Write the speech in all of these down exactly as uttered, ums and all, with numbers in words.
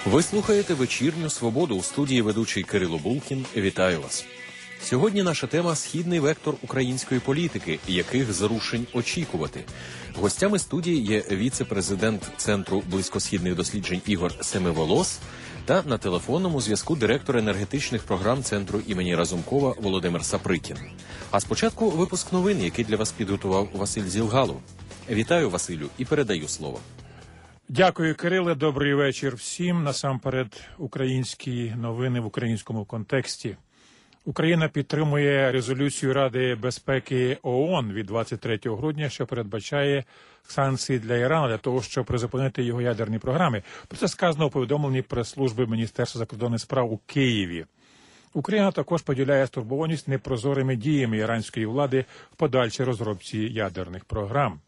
Ви слухаєте «Вечірню свободу», у студії ведучий Кирило Булкін. Вітаю вас. Сьогодні наша тема – східний вектор української політики, яких зрушень очікувати. Гостями студії є віце-президент Центру близькосхідних досліджень Ігор Семиволос та на телефонному зв'язку директор енергетичних програм Центру імені Разумкова Володимир Саприкін. А спочатку випуск новин, який для вас підготував Василь Зілгалов. Вітаю, Василю, і передаю слово. Дякую, Кириле. Добрий вечір всім. Насамперед, українські новини в українському контексті. Україна підтримує резолюцію Ради безпеки ООН від двадцять третього грудня, що передбачає санкції для Ірану для того, щоб призупинити його ядерні програми. Про це сказано у повідомленні прес-служби Міністерства закордонних справ у Києві. Україна також поділяє стурбованість непрозорими діями іранської влади в подальшій розробці ядерних програм.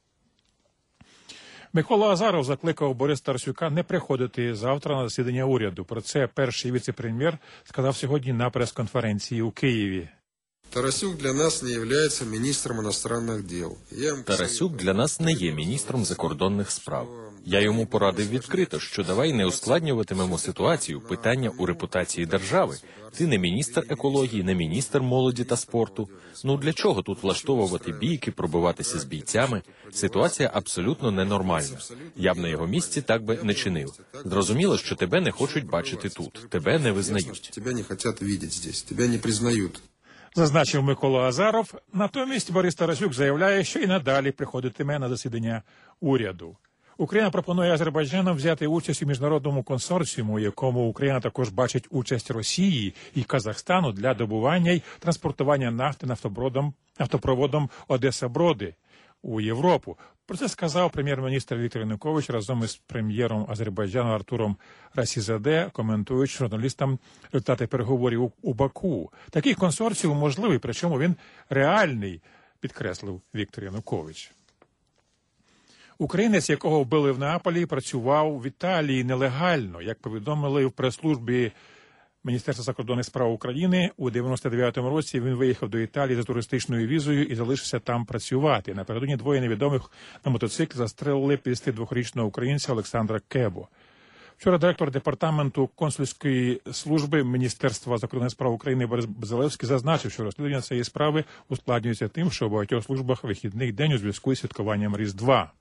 Микола Азаров закликав Бориса Тарасюка не приходити завтра на засідання уряду. Про це перший віце-прем'єр сказав сьогодні на прес-конференції у Києві. Тарасюк для нас не є міністром іностранних діл. Тарасюк для нас не є міністром закордонних справ. Я йому порадив відкрито, що давай не ускладнюватимемо ситуацію, питання у репутації держави. Ти не міністр екології, не міністр молоді та спорту. Ну для чого тут влаштовувати бійки, пробиватися з бійцями? Ситуація абсолютно ненормальна. Я б на його місці так би не чинив. Зрозуміло, що тебе не хочуть бачити тут, тебе не визнають. Тебе не хочуть бачити тут, тебе не признають. Зазначив Микола Азаров. Натомість Борис Тарасюк заявляє, що і надалі приходитиме на засідання уряду. Україна пропонує Азербайджану взяти участь у міжнародному консорціуму, у якому Україна також бачить участь Росії і Казахстану для добування й транспортування нафти нафтопроводом, нафтопроводом Одеса-Броди у Європу. Про це сказав прем'єр-міністр Віктор Янукович разом із прем'єром Азербайджану Артуром Расізаде, коментуючи журналістам результати переговорів у Баку. Такий консорціум можливий, причому він реальний, підкреслив Віктор Янукович. Українець, якого вбили в Неаполі, працював в Італії нелегально. Як повідомили в прес-службі Міністерства закордонних справ України, у дев'яносто дев'ятому році він виїхав до Італії за туристичною візою і залишився там працювати. Напередодні двоє невідомих на мотоциклі застрелили п'ятдесятидвохрічного українця Олександра Кебо. Вчора директор департаменту консульської служби Міністерства закордонних справ України Борис Базилевський зазначив, що розслідування цієї справи ускладнюється тим, що у багатьох службах вихідний день у зв'язку із святкуванням Різдва.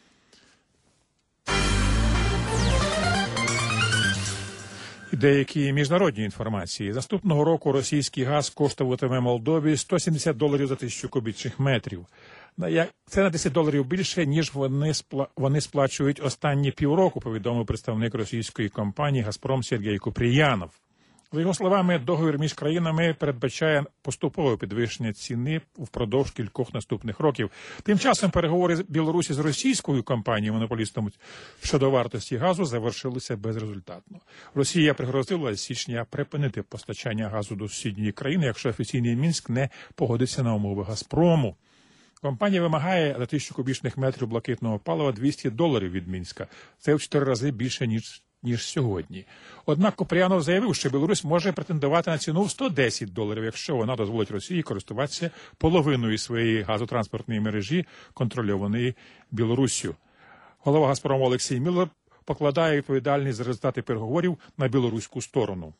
Деякі міжнародні інформації. Наступного року російський газ коштуватиме Молдові сто сімдесят доларів за тисячу кубічних метрів. Це на десять доларів більше, ніж вони, спла... вони сплачують останні півроку, повідомив представник російської компанії «Газпром» Сергій Купріянов. За його словами, договір між країнами передбачає поступове підвищення ціни впродовж кількох наступних років. Тим часом переговори Білорусі з російською компанією-монополістом щодо вартості газу завершилися безрезультатно. Росія пригрозила з січня припинити постачання газу до сусідньої країни, якщо офіційний Мінськ не погодиться на умови «Газпрому». Компанія вимагає за тисячу кубічних метрів блакитного палива двісті доларів від Мінська. Це в чотири рази більше, ніж ніж сьогодні. Однак Купріянов заявив, що Білорусь може претендувати на ціну в сто десять доларів, якщо вона дозволить Росії користуватися половиною своєї газотранспортної мережі, контрольованої Білоруссю. Голова «Газпрому» Олексій Міллер покладає відповідальність за результати переговорів на білоруську сторону.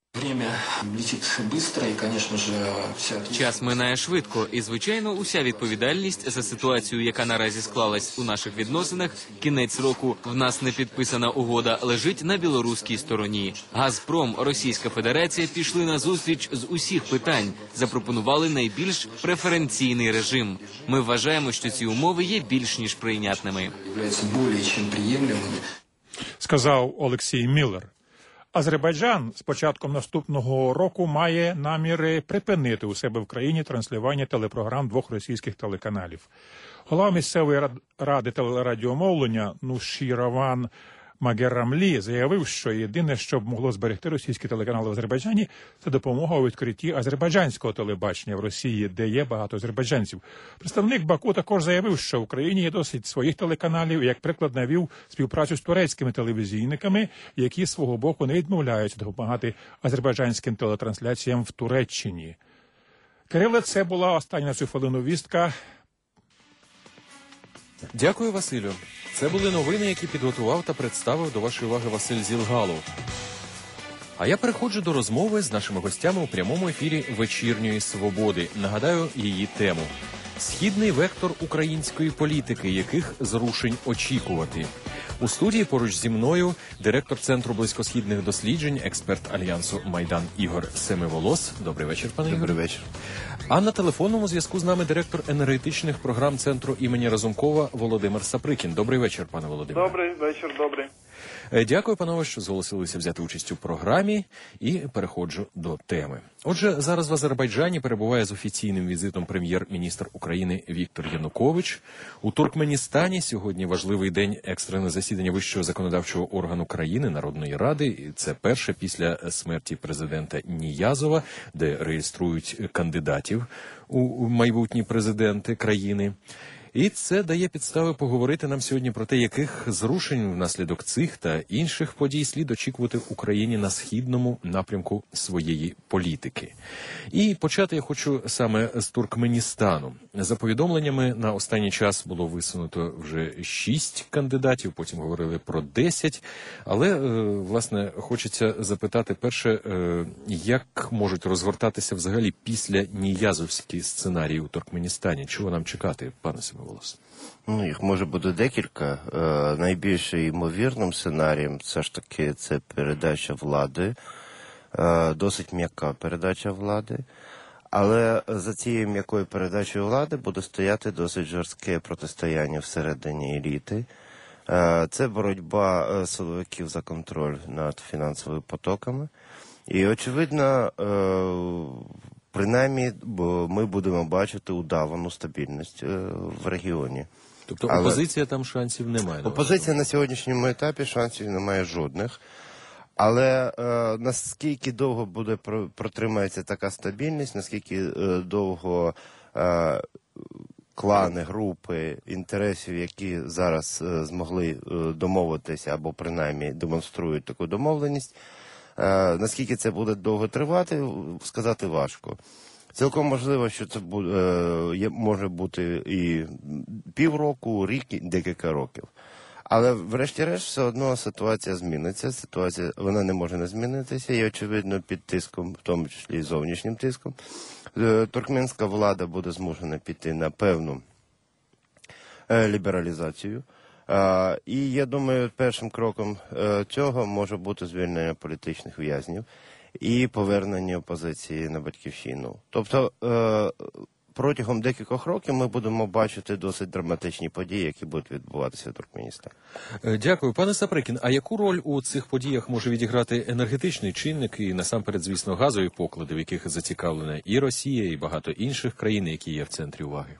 Час минає швидко, і, звичайно, уся відповідальність за ситуацію, яка наразі склалась у наших відносинах, кінець року, в нас не підписана угода, лежить на білоруській стороні. «Газпром», Російська Федерація пішли на зустріч з усіх питань, запропонували найбільш преференційний режим. Ми вважаємо, що ці умови є більш ніж прийнятними. Сказав Олексій Міллер. Азербайджан з початком наступного року має наміри припинити у себе в країні транслювання телепрограм двох російських телеканалів. Голова місцевої ради телерадіомовлення Нушіраван Магеррамлі заявив, що єдине, що б могло зберегти російські телеканали в Азербайджані, це допомога у відкритті азербайджанського телебачення в Росії, де є багато азербайджанців. Представник Баку також заявив, що в Україні є досить своїх телеканалів, як приклад навів співпрацю з турецькими телевізійниками, які з свого боку не відмовляються допомагати азербайджанським телетрансляціям в Туреччині. Кириле, це була остання на цю хвилину вістка. Дякую, Василю. Це були новини, які підготував та представив до вашої уваги Василь Зілгалов. А я переходжу до розмови з нашими гостями у прямому ефірі «Вечірньої свободи». Нагадаю її тему. Східний вектор української політики, яких зрушень очікувати. У студії поруч зі мною директор Центру близькосхідних досліджень, експерт Альянсу «Майдан» Ігор Семиволос. Добрий вечір, пане Ігор. Добрий вечір. А на телефонному зв'язку з нами директор енергетичних програм Центру імені Разумкова Володимир Саприкін. Добрий вечір, пане Володимире. Добрий вечір, добрий. Дякую, панове, що зголосилися взяти участь у програмі, і переходжу до теми. Отже, зараз в Азербайджані перебуває з офіційним візитом прем'єр-міністр України Віктор Янукович. У Туркменістані сьогодні важливий день, екстрене засідання Вищого законодавчого органу країни, Народної Ради. І це перше після смерті президента Ніязова, де реєструють кандидатів у майбутні президенти країни. І це дає підстави поговорити нам сьогодні про те, яких зрушень внаслідок цих та інших подій слід очікувати в Україні на східному напрямку своєї політики. І почати я хочу саме з Туркменістану. За повідомленнями, на останній час було висунуто вже шість кандидатів, потім говорили про десять. Але, власне, хочеться запитати перше, як можуть розгортатися взагалі після ніязовські сценарії у Туркменістані? Чого нам чекати, пане Семиволос? Ну, їх може бути декілька. Е, найбільш ймовірним сценарієм все ж таки це передача влади, е, досить м'яка передача влади. Але за цією м'якою передачею влади буде стояти досить жорстке протистояння всередині еліти. Е, це боротьба силовиків за контроль над фінансовими потоками. І, очевидно, е, принаймні, ми будемо бачити удавану стабільність в регіоні. Тобто Але опозиція там шансів немає? Опозиція на сьогоднішньому етапі шансів немає жодних. Але е, наскільки довго буде протримається така стабільність, наскільки е, довго е, клани, групи інтересів, які зараз е, змогли е, домовитися або принаймні демонструють таку домовленість, Е, наскільки це буде довго тривати, сказати важко. Цілком можливо, що це буде, е, може бути і півроку, рік, і декілька років. Але врешті-решт все одно ситуація зміниться. Ситуація, вона не може не змінитися і, очевидно, під тиском, в тому числі і зовнішнім тиском. Е, туркменська влада буде змушена піти на певну е, лібералізацію. Uh, і я думаю, першим кроком uh, цього може бути звільнення політичних в'язнів і повернення опозиції на батьківщину. Тобто uh, протягом декількох років ми будемо бачити досить драматичні події, які будуть відбуватися в Туркменістані. Дякую. Пане Саприкін, а яку роль у цих подіях може відіграти енергетичний чинник і, насамперед, звісно, газові поклади, в яких зацікавлена і Росія, і багато інших країн, які є в центрі уваги?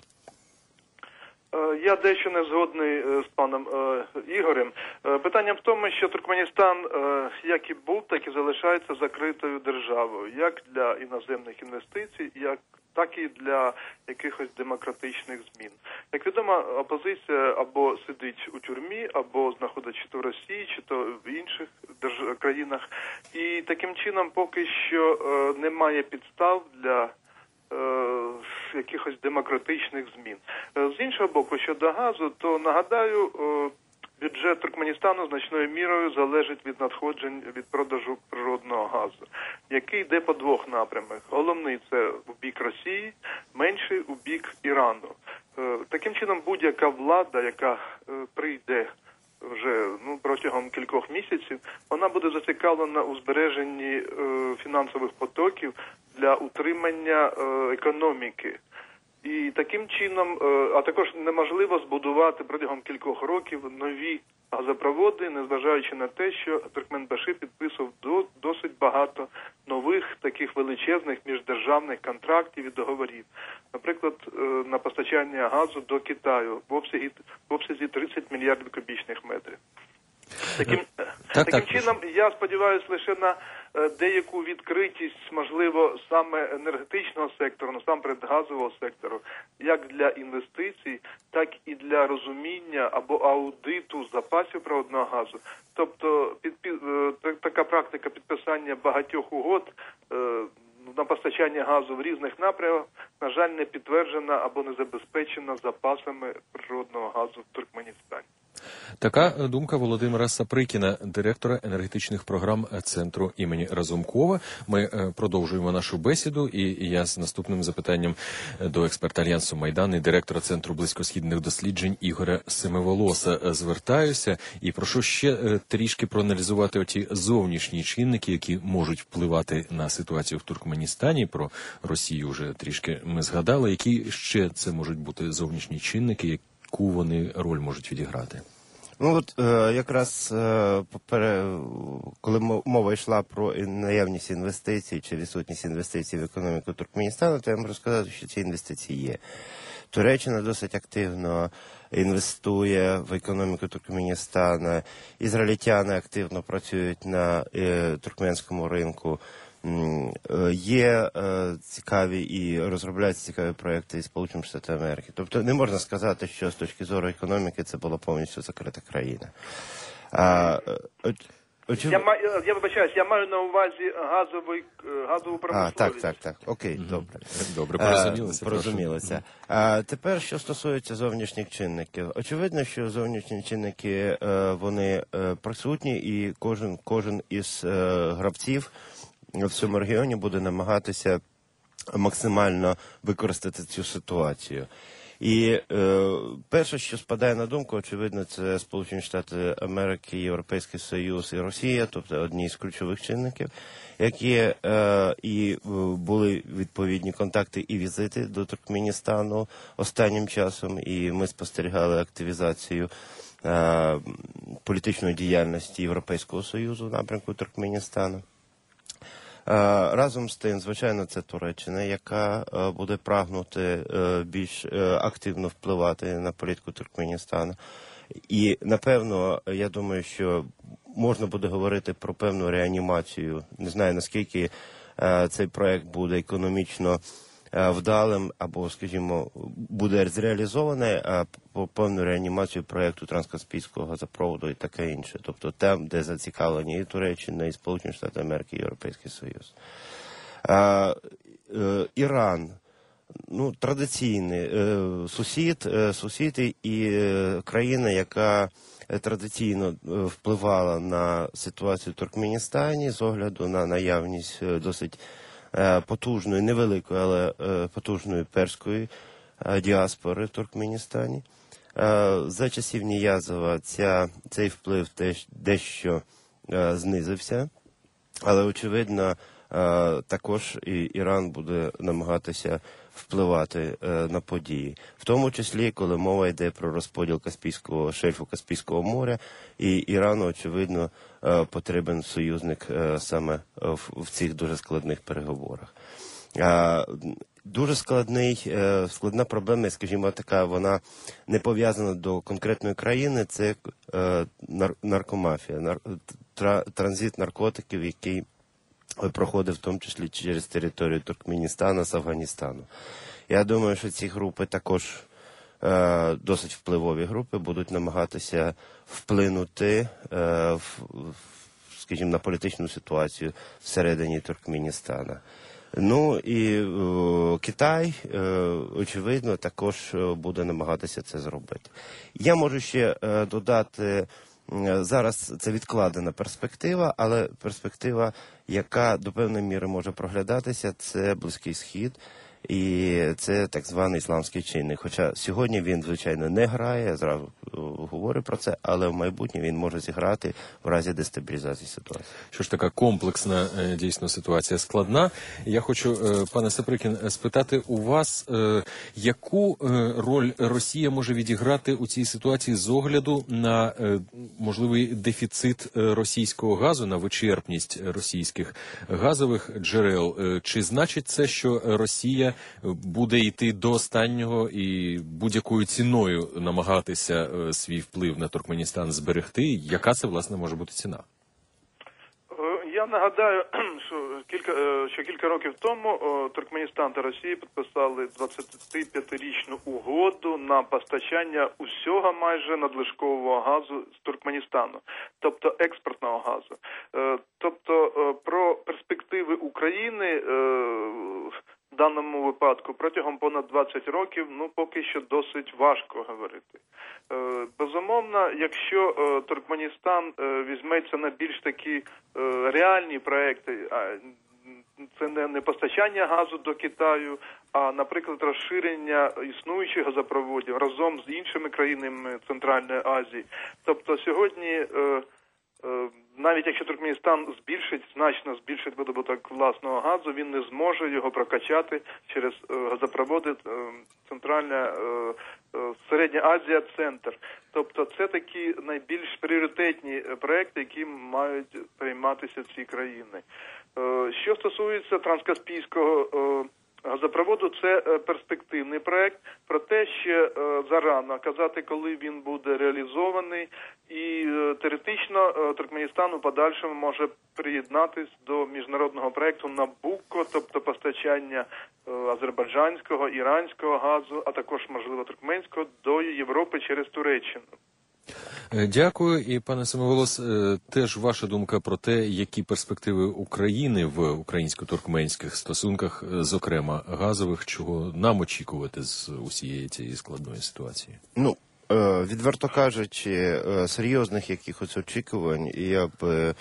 Я дещо не згодний з паном е, Ігорем. Е, питання в тому, що Туркменістан, е, як і був, так і залишається закритою державою, як для іноземних інвестицій, як так і для якихось демократичних змін. Як відомо, опозиція або сидить у тюрмі, або знаходиться чи то в Росії, чи то в інших держ... країнах. І таким чином поки що е, немає підстав для якихось демократичних змін. З іншого боку, щодо газу, то, нагадаю, бюджет Туркменістану значною мірою залежить від надходжень від продажу природного газу, який йде по двох напрямах. Головний – це в бік Росії, менший – у бік Ірану. Таким чином, будь-яка влада, яка прийде вже ну, протягом кількох місяців, вона буде зацікавлена у збереженні е, фінансових потоків для утримання е, економіки. І таким чином, е, а також неможливо збудувати протягом кількох років нові газопроводи, незважаючи на те, що Туркменбаши підписував до, досить багато нових таких величезних міждержавних контрактів і договорів. Наприклад, на постачання газу до Китаю в обсязі, в обсязі тридцять мільярдів кубічних метрів. Таким, так, таким так, чином, я сподіваюся лише на деяку відкритість, можливо, саме енергетичного сектору, насамперед газового сектору, як для інвестицій, так і для розуміння або аудиту запасів природного газу. Тобто під, під, така практика підписання багатьох угод на постачання газу в різних напрямах, на жаль, не підтверджена або не забезпечена запасами природного газу в Туркменістані. Така думка Володимира Саприкіна, директора енергетичних програм центру імені Разумкова. Ми е, продовжуємо нашу бесіду, і я з наступним запитанням до експерта Альянсу Майдан і директора Центру близькосхідних досліджень Ігоря Семиволоса звертаюся і прошу ще е, трішки проаналізувати оті зовнішні чинники, які можуть впливати на ситуацію в Туркменістані. Про Росію вже трішки ми згадали. Які ще це можуть бути зовнішні чинники, яку вони роль можуть відіграти? Ну от е, якраз е, попере, коли мова йшла про наявність інвестицій чи відсутність інвестицій в економіку Туркменістану, то я можу сказати, що ці інвестиції є. Туреччина досить активно інвестує в економіку Туркменістану, ізраїльтяни активно працюють на е, туркменському ринку. Є е, цікаві і розробляються цікаві проекти із Сполучених Штатів Америки. Тобто не можна сказати, що з точки зору економіки це була повністю закрита країна. А, оч, очев... Я, маю, я вибачаюсь, я маю на увазі газовий, газову промисловість. А, так, так, так. Окей, Mm-hmm. добре. Добре, порозумілися. А, порозумілися. Mm-hmm. А тепер, що стосується зовнішніх чинників. Очевидно, що зовнішні чинники, вони присутні, і кожен, кожен із гравців в цьому регіоні буде намагатися максимально використати цю ситуацію. І е, перше, що спадає на думку, очевидно, це Сполучені Штати Америки, Європейський Союз і Росія, тобто одні з ключових чинників, які е, і були відповідні контакти і візити до Туркменістану останнім часом, і ми спостерігали активізацію е, політичної діяльності Європейського Союзу в напрямку Туркменістану. Разом з тим, звичайно, це Туреччина, яка буде прагнути більш активно впливати на політику Туркменістану. І, напевно, я думаю, що можна буде говорити про певну реанімацію. Не знаю, наскільки цей проект буде економічно вдалим або, скажімо, буде зреалізований, а по певну реанімацію проєкту Транскаспійського газопроводу і таке інше. Тобто там, де зацікавлені і Туреччина, і Сполучені Штати Америки, і Європейський Союз. А, е, Іран, ну, традиційний е, сусід, е, сусід і е, країна, яка традиційно впливала на ситуацію в Туркменістані з огляду на наявність е, досить потужної, невеликої, але потужної перської діаспори в Туркменістані. За часів Ніязова ця, цей вплив теж дещо знизився, але, очевидно, також і Іран буде намагатися впливати на події. В тому числі, коли мова йде про розподіл Каспійського, шельфу Каспійського моря, і Ірану, очевидно, потрібен союзник саме в цих дуже складних переговорах. Дуже складний, складна проблема, скажімо така, вона не пов'язана до конкретної країни, це наркомафія, транзит наркотиків, який проходив в тому числі через територію Туркменістану з Афганістану. Я думаю, що ці групи також е, досить впливові групи будуть намагатися вплинути, е, в, скажімо, на політичну ситуацію всередині Туркменістану. Ну і е, Китай, е, очевидно, також буде намагатися це зробити. Я можу ще е, додати, зараз це відкладена перспектива, але перспектива, яка до певної міри може проглядатися, це Близький Схід і це так званий ісламський чинник. Хоча сьогодні він, звичайно, не грає, я зразу говорю про це, але в майбутнє він може зіграти в разі дестабілізації ситуації. Що ж, така комплексна, дійсно, ситуація складна. Я хочу, пане Саприкін, спитати у вас, яку роль Росія може відіграти у цій ситуації з огляду на можливий дефіцит російського газу, на вичерпність російських газових джерел? Чи значить це, що Росія буде йти до останнього і будь-якою ціною намагатися свій вплив на Туркменістан зберегти? Яка це, власне, може бути ціна? Я нагадаю, що кілька, е, що кілька років тому о, Туркменістан та Росія підписали двадцятип'ятирічну угоду на постачання усього майже надлишкового газу з Туркменістану, тобто експортного газу. Е, тобто е, про перспективи України е, в даному випадку протягом понад двадцять років, ну, поки що досить важко говорити. Е, безумовно, якщо е, Туркменістан е, візьметься на більш такі е, реальні проекти, а це не, не постачання газу до Китаю, а, наприклад, розширення існуючих газопроводів разом з іншими країнами Центральної Азії. Тобто сьогодні, е, е, навіть якщо Туркменістан збільшить, значно збільшить видобуток власного газу, він не зможе його прокачати через е, газопроводи е, Центральна е, е, Середня Азія, центр. Тобто це такі найбільш пріоритетні проекти, які мають прийматися ці країни. Е, що стосується Транскаспійського е, газопроводу, це перспективний проект, проте ще зарано казати, коли він буде реалізований, і теоретично Туркменістан у подальшому може приєднатись до міжнародного проекту Набукко, тобто постачання азербайджанського, іранського газу, а також, можливо, туркменського до Європи через Туреччину. Дякую. І, пане Семиголос, теж ваша думка про те, які перспективи України в українсько-туркменських стосунках, зокрема газових, чого нам очікувати з усієї цієї складної ситуації? Ну, відверто кажучи, серйозних якихось очікувань, я б,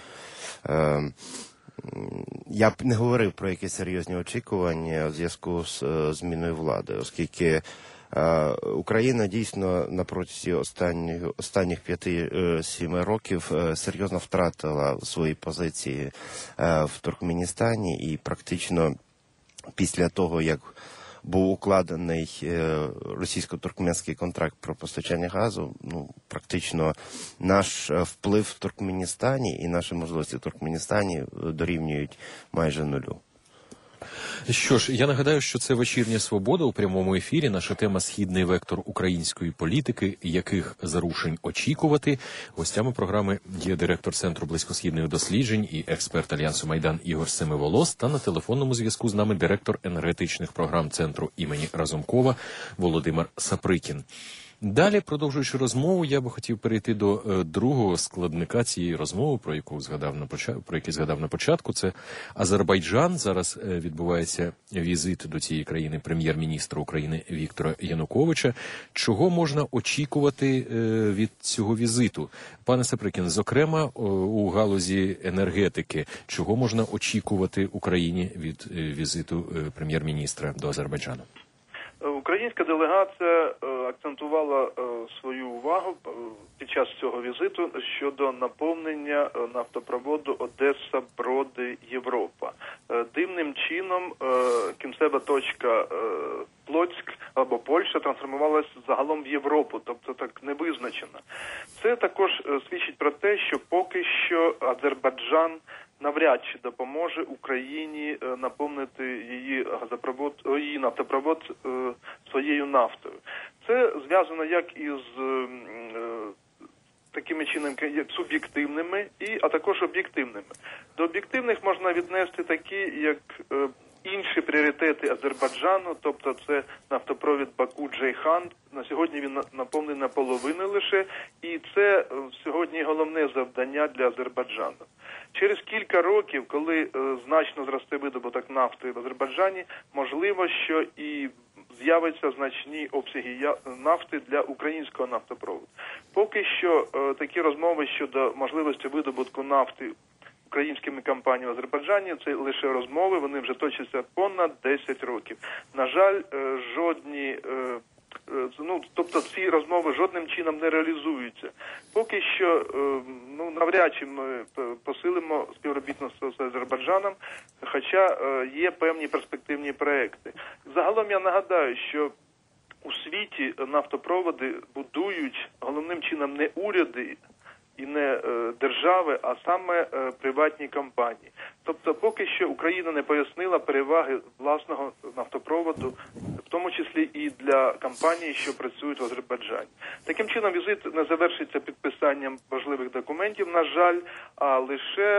я б не говорив про якісь серйозні очікування в зв'язку з зміною влади, оскільки Україна дійсно на протязі останніх, останніх п'яти-сіми років серйозно втратила свої позиції в Туркменістані, і практично після того, як був укладений російсько-туркменський контракт про постачання газу, ну, практично наш вплив в Туркменістані і наші можливості в Туркменістані дорівнюють майже нулю. Що ж, я нагадаю, що це «Вечірня Свобода» у прямому ефірі. Наша тема «Східний вектор української політики. Яких зарушень очікувати?». Гостями програми є директор Центру близькосхідних досліджень і експерт Альянсу Майдан Ігор Семиволос, та на телефонному зв'язку з нами директор енергетичних програм Центру імені Разумкова Володимир Саприкін. Далі, продовжуючи розмову, я би хотів перейти до е, другого складника цієї розмови, про яку згадав на початку, про який згадав на початку. Це Азербайджан. Зараз е, відбувається візит до цієї країни прем'єр-міністра України Віктора Януковича. Чого можна очікувати е, від цього візиту? Пане Саприкін, зокрема, о, у галузі енергетики, чого можна очікувати Україні від е, візиту е, прем'єр-міністра до Азербайджану? Українська делегація акцентувала свою увагу під час цього візиту щодо наповнення нафтопроводу Одеса-Броди-Європа. Дивним чином кінцева точка Плотськ або Польща трансформувалася загалом в Європу, тобто так не визначено. Це також свідчить про те, що поки що Азербайджан навряд чи допоможе Україні наповнити її газопровод, її нафтопровод своєю нафтою. Це зв'язано як із такими чинами, як суб'єктивними, і, а також об'єктивними. До об'єктивних можна віднести такі, як інші пріоритети Азербайджану, тобто це нафтопровід Баку-Джейхан. На сьогодні він наповнений наполовину лише, і це сьогодні головне завдання для Азербайджану. Через кілька років, коли е, значно зросте видобуток нафти в Азербайджані, можливо, що і з'являться значні обсяги нафти для українського нафтопроводу. Поки що е, такі розмови щодо можливості видобутку нафти українськими компаніями в Азербайджані – це лише розмови, вони вже точаться понад десять років. На жаль, е, жодні... Е, Ну, тобто ці розмови жодним чином не реалізуються. Поки що, ну, навряд чи ми посилимо співробітництво з Азербайджаном, хоча є певні перспективні проекти. Загалом я нагадаю, що у світі нафтопроводи будують головним чином не уряди і не е, держави, а саме е, приватні компанії. Тобто поки що Україна не пояснила переваги власного нафтопроводу, в тому числі і для компаній, що працюють в Азербайджані. Таким чином візит не завершиться підписанням важливих документів, на жаль, а лише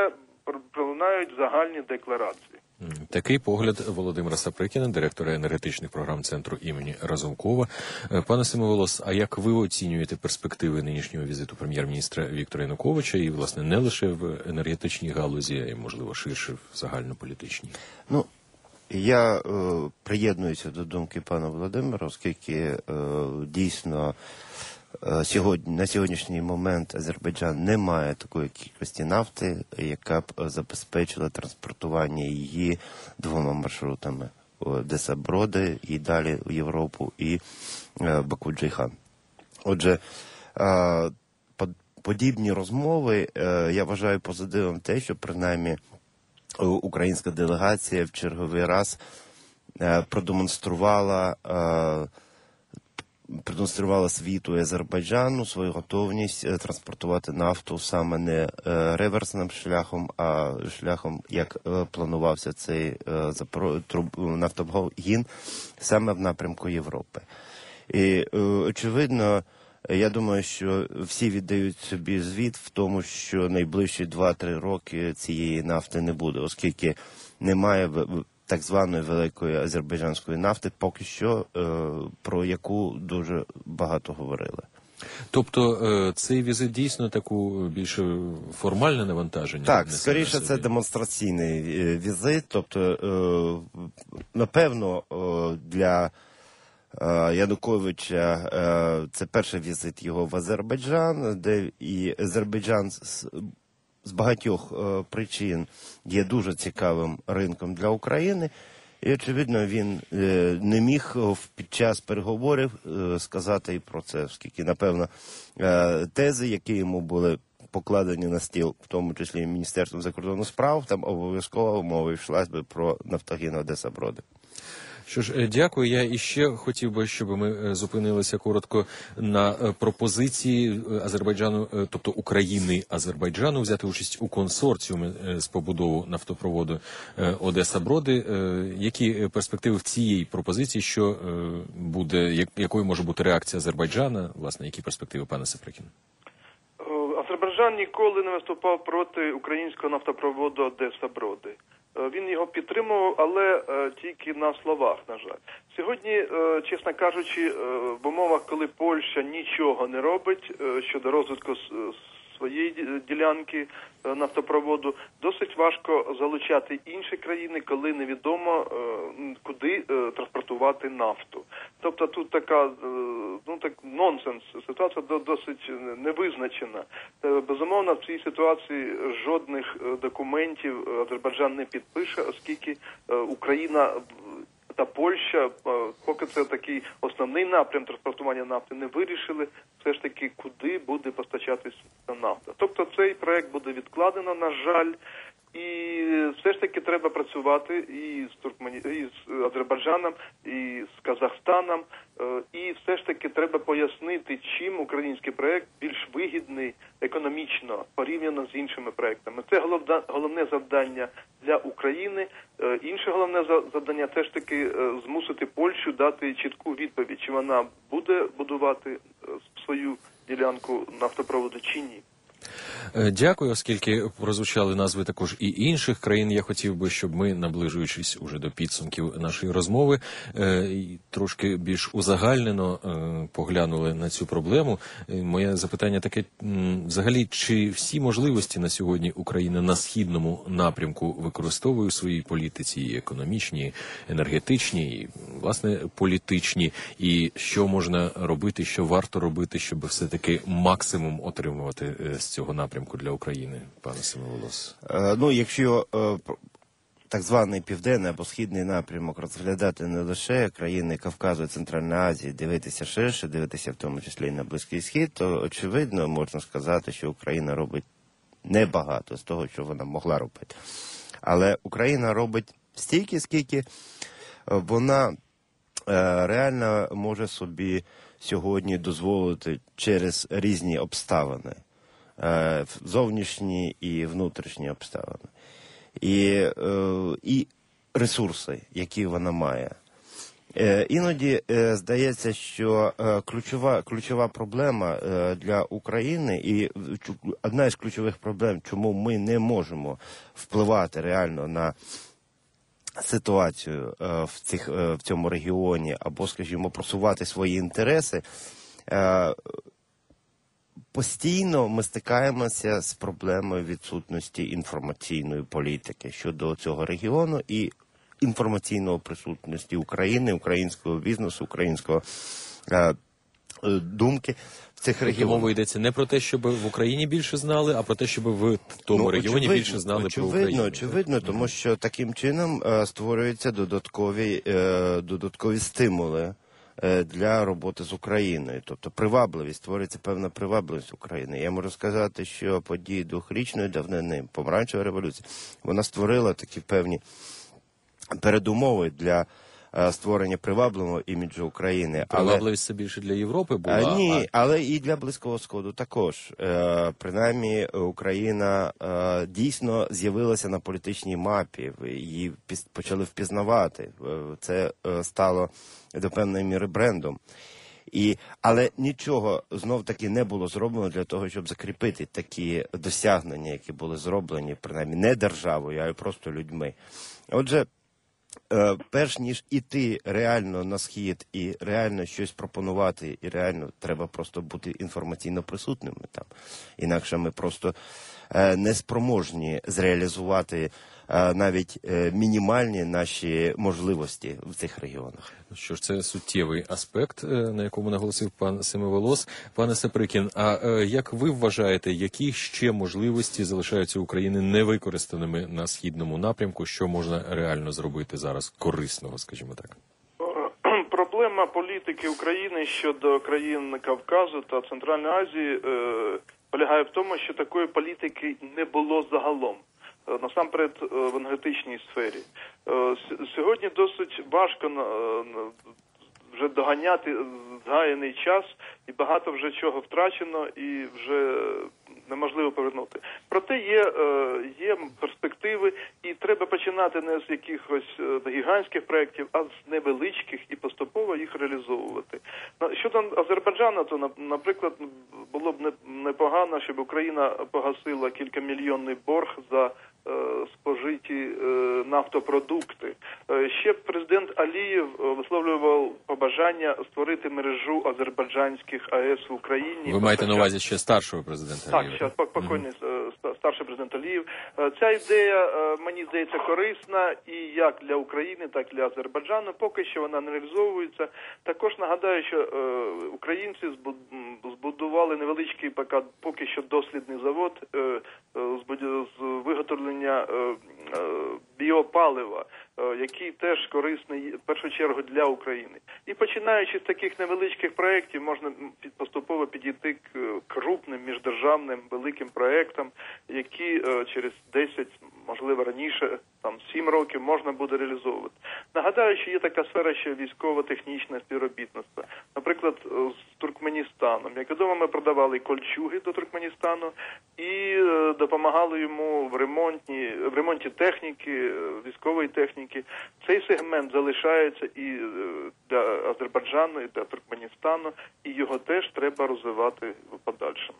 пролунають загальні декларації. Такий погляд Володимира Саприкіна, директора енергетичних програм центру імені Разумкова. Пане Семиволос, а як ви оцінюєте перспективи нинішнього візиту прем'єр-міністра Віктора Януковича і, власне, не лише в енергетичній галузі, а й, можливо, ширше в загальнополітичній? Ну, я е, приєднуюся до думки пана Володимира, оскільки е, дійсно е, сьогодні, на сьогоднішній момент Азербайджан не має такої кількості нафти, яка б забезпечила транспортування її двома маршрутами. Одеса-Броди і далі в Європу, і е, Баку-Джейхан. Отже, е, подібні розмови, е, я вважаю позитивом те, що принаймні українська делегація в черговий раз е, продемонструвала, е, продемонструвала світу і Азербайджану свою готовність е, транспортувати нафту саме не е, реверсним шляхом, а шляхом, як е, планувався цей е, запро... труб... нафтогін, саме в напрямку Європи. І е, очевидно, я думаю, що всі віддають собі звіт в тому, що найближчі два-три роки цієї нафти не буде, оскільки немає так званої великої азербайджанської нафти, поки що, е, про яку дуже багато говорили. Тобто е, цей візит дійсно таку більше формальне навантаження? Так, скоріше це демонстраційний візит, тобто, е, напевно, е, для Януковича це перший візит його в Азербайджан, де і Азербайджан з, з багатьох причин є дуже цікавим ринком для України. І, очевидно, він не міг під час переговорів сказати і про це, оскільки, напевно, тези, які йому були покладені на стіл, в тому числі Міністерством закордонних справ, там обов'язково мова йшлась би про нафтогін Одеса-Броди. Що ж, дякую. Я іще хотів би, щоб ми зупинилися коротко на пропозиції Азербайджану, тобто України Азербайджану, взяти участь у консорціумі з побудову нафтопроводу Одеса-Броди. Які перспективи в цієї пропозиції, що буде, якою може бути реакція Азербайджана, власне, які перспективи, пане Саприкін? Азербайджан ніколи не виступав проти українського нафтопроводу Одеса-Броди. Він його підтримував, але е, тільки на словах, на жаль. Сьогодні, е, чесно кажучи, е, в умовах, коли Польща нічого не робить е, щодо розвитку своєї ділянки е, нафтопроводу, досить важко залучати інші країни, коли невідомо, е, куди е, транспортувати нафту. Тобто тут така, е, ну так, нонсенс, ситуація досить невизначена. Е, безумовно, в цій ситуації жодних документів Азербайджан не підпише, оскільки е, Україна та Польща, поки це такий основний напрям транспортування нафти, не вирішили все ж таки, куди буде постачатись нафта. Тобто цей проект буде відкладено, на жаль, і все ж таки треба працювати і з Туркмені... і з Азербайджаном, і з Казахстаном, і все ж таки треба пояснити, чим український проект більш вигідний економічно порівняно з іншими проектами. Це головне завдання для України. Інше головне завдання – це ж таки змусити Польщу дати чітку відповідь, чи вона буде будувати свою ділянку нафтопроводу чи ні. Дякую, оскільки прозвучали назви також і інших країн. Я хотів би, щоб ми, наближуючись уже до підсумків нашої розмови, трошки більш узагальнено поглянули на цю проблему. Моє запитання таке, взагалі, чи всі можливості на сьогодні Україна на східному напрямку використовує у своїй політиці, і економічній, і енергетичній, і, власне, політичній, і що можна робити, що варто робити, щоб все-таки максимум отримувати з цього напрямку для України, пане Семиволос? Е, ну, якщо е, так званий південний або східний напрямок розглядати не лише країни Кавказу і Центральної Азії, дивитися ширше, дивитися в тому числі і на Близький Схід, то очевидно можна сказати, що Україна робить небагато з того, що вона могла робити. Але Україна робить стільки, скільки вона е, реально може собі сьогодні дозволити через різні обставини. Зовнішні і внутрішні обставини. І, і ресурси, які вона має. Е, Іноді е, здається, що е, ключова, ключова проблема е, для України і чу- одна із ключових проблем, чому ми не можемо впливати реально на ситуацію е, в, цих, е, в цьому регіоні або, скажімо, просувати свої інтереси, е, постійно ми стикаємося з проблемою відсутності інформаційної політики щодо цього регіону і інформаційної присутності України, українського бізнесу, українського е, е, думки в цих Тобто регіонах. мова йдеться не про те, щоб в Україні більше знали, а про те, щоб в тому Ну, регіоні очевидно, більше знали очевидно, про Україну. Очевидно, тому що таким чином е, створюються додаткові, е, додаткові стимули е, для роботи з Україною. Тобто привабливість, створюється певна привабливість України. Я можу сказати, що події двохрічної давнини, помаранчевої революції, вона створила такі певні передумови для е, створення привабливого іміджу України. Але Привабливість це більше для Європи була. А, ні, а але і для Близького Сходу також. Е, принаймні, Україна е, дійсно з'явилася на політичній мапі, її піс- почали впізнавати. Е, Це е, стало до певної міри брендом. І, але нічого знов-таки не було зроблено для того, щоб закріпити такі досягнення, які були зроблені, принаймні, не державою, а просто людьми. Отже, Е, перш ніж іти реально на схід і реально щось пропонувати, і реально треба просто бути інформаційно присутними там. Інакше ми просто е, не спроможні зреалізувати е, навіть е, мінімальні наші можливості в цих регіонах. Що ж, це суттєвий аспект, е, на якому наголосив пан Семиволос. Пане Саприкін, а е, як ви вважаєте, які ще можливості залишаються України невикористаними на східному напрямку? Що можна реально зробити зараз корисного, скажімо так? Проблема політики України щодо країн Кавказу та Центральної Азії е, полягає в тому, що такої політики не було загалом. Е, Насамперед е, в енергетичній сфері. Е, с- Сьогодні досить важко на- на- вже доганяти згаяний час, і багато вже чого втрачено, і вже неможливо повернути. Проте є, е, є перспективи, і треба починати не з якихось е, гігантських проєктів, а з невеличких і поступово їх реалізовувати. На- Щодо Азербайджану, то, на- наприклад, було б не- непогано, щоб Україна погасила кількамільйонний борг за е, спожиті е, нафтопродукти. Е, Ще президент Алієв е, висловлював побажання створити мережу азербайджанських АЕС в Україні. Ви маєте на увазі ще старшого президента Так, Алієва? зараз покойний е, ста- старший президент Алієв. Е, Ця ідея, е, мені здається, корисна і як для України, так і для Азербайджану. Поки що вона не реалізовується. Також нагадаю, що е, українці збу- м, збудували невеличкий поки, поки що дослідний завод е, е, збуд- з виготовлення е, е, біопалива, е, який теж корисний в першу чергу для України. І починаючи з таких невеличких проєктів, можна м, під- поступово підійти к е, крупним міждержавним великим проєктам, які е, через десять, можливо раніше, там сім років можна буде реалізовувати. Нагадаю, що є така сфера, що військово-технічне співробітництво. Наприклад, е, з Туркменістаном. Як відомо, ми продавали кольчуги до Туркменістану і е, допомагали йому в ремонті, в ремонті техніки, е, військової техніки. Цей сегмент залишається і е, для Азербайджану, і для Туркменістану, і його теж треба розвивати в подальшому.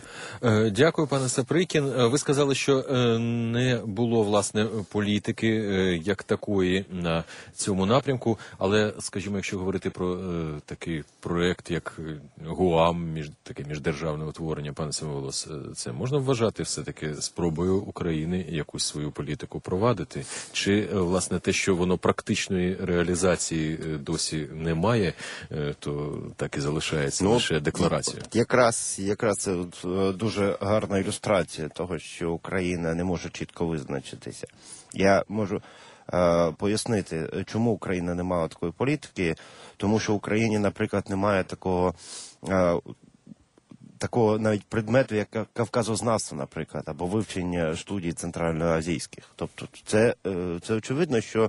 Е, Дякую, пане Саприкін. Е, Ви сказали, що е, не було, власне, політики е, як такої на цьому напрямку, але, скажімо, якщо говорити про е, такий проект, як е, ГУАМ, між, таке міждержавне утворення, пане Семиволос, е, це можна вважати все-таки спробою України якусь свою політику провадити? Чи, е, власне, те, що воно практичної реалізації е, досі немає, е, то так і залишається лише декларацією? Якраз, якраз це от, е, дуже гарна ілюстрація того, що Україна не може чітко визначитися. Я можу е, пояснити, чому Україна не мала такої політики, тому що в Україні, наприклад, немає такого, е, такого навіть предмету, як кавказознавство, наприклад, або вивчення студій центральноазійських. Тобто це, е, це очевидно, що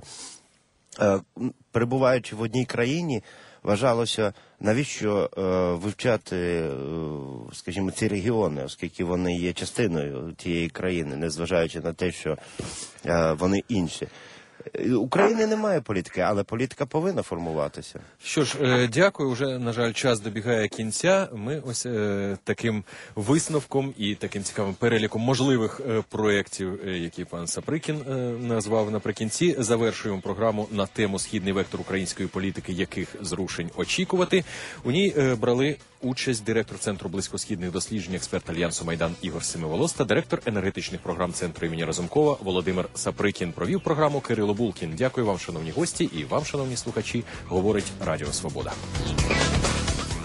е, перебуваючи в одній країні, вважалося, навіщо е, вивчати, е, скажімо, ці регіони, оскільки вони є частиною тієї країни, незважаючи на те, що е, вони інші. України немає політики, але політика повинна формуватися. Що ж, е, дякую. Уже, на жаль, час добігає кінця. Ми ось е, таким висновком і таким цікавим переліком можливих е, проєктів, е, які пан Саприкін е, назвав наприкінці, завершуємо програму на тему «Східний вектор української політики. Яких зрушень очікувати?». У ній е, брали участь директор Центру близькосхідних досліджень, експерт Альянсу Майдан Ігор Семиволос та директор енергетичних програм Центру імені Разумкова Володимир Саприкін. Провів програму Кирило Булкін. Дякую вам, шановні гості, і вам, шановні слухачі, говорить Радіо Свобода.